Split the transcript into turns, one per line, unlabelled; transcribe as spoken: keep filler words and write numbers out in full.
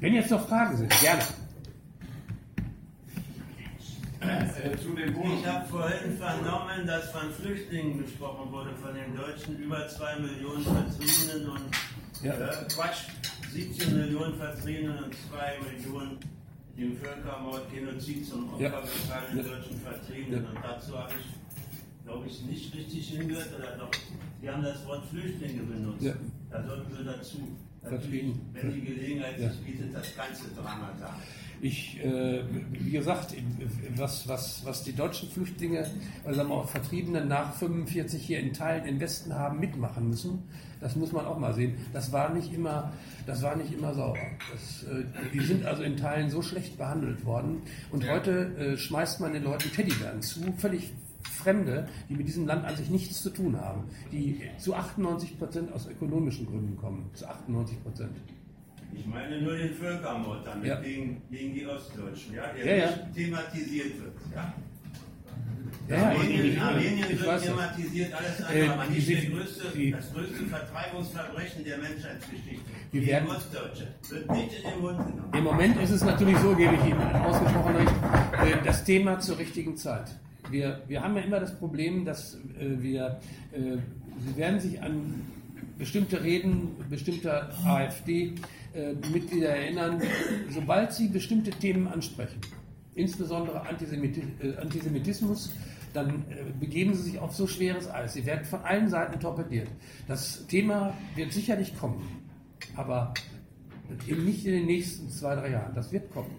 Wenn jetzt noch Fragen sind, gerne.
Ich habe vorhin vernommen, dass von Flüchtlingen gesprochen wurde, von den Deutschen, über zwei Millionen Vertriebenen und ja. äh, Quatsch, siebzehn Millionen Vertriebenen und zwei Millionen dem Völkermord, Genozid zum Opfer
ja.
gefallenen
ja.
deutschen Vertriebenen. Ja. Und dazu habe ich, glaube ich, nicht richtig hingehört, oder doch, Sie haben das Wort Flüchtlinge benutzt. Ja. Da sollten Sie dazu,
Vertrieben.
wenn die Gelegenheit ja. sich bietet, das ganze Drama sagen.
Ich, äh, wie gesagt, was, was, was die deutschen Flüchtlinge, also sagen wir auch Vertriebene nach fünfundvierzig hier in Teilen im Westen haben mitmachen müssen, das muss man auch mal sehen. Das war nicht immer, das war nicht immer sauber. Das, äh, die sind also in Teilen so schlecht behandelt worden. Und heute äh, schmeißt man den Leuten Teddybären zu, völlig Fremde, die mit diesem Land an sich nichts zu tun haben, die zu achtundneunzig Prozent aus ökonomischen Gründen kommen. Zu achtundneunzig Prozent.
Ich meine nur den Völkermord damit ja. gegen, gegen die Ostdeutschen, ja, der
ja,
nicht
ja.
thematisiert wird. Ja.
Ja,
Armenien,
ich,
Armenien
ich
wird
weiß
thematisiert, alles andere,
äh,
aber nicht
die,
der größte,
die,
das größte Vertreibungsverbrechen der Menschheitsgeschichte.
Die
die
werden,
Ostdeutsche wird nicht in den Mund genommen.
Im Moment ist es natürlich so, gebe ich Ihnen ausgesprochen recht, äh, das Thema zur richtigen Zeit. Wir, wir haben ja immer das Problem, dass äh, wir, äh, Sie werden sich an bestimmte Reden bestimmter AfD-Mitglieder erinnern, sobald sie bestimmte Themen ansprechen, insbesondere Antisemitismus, dann begeben sie sich auf so schweres Eis. Sie werden von allen Seiten torpediert. Das Thema wird sicherlich kommen, aber eben nicht in den nächsten zwei, drei Jahren. Das wird kommen.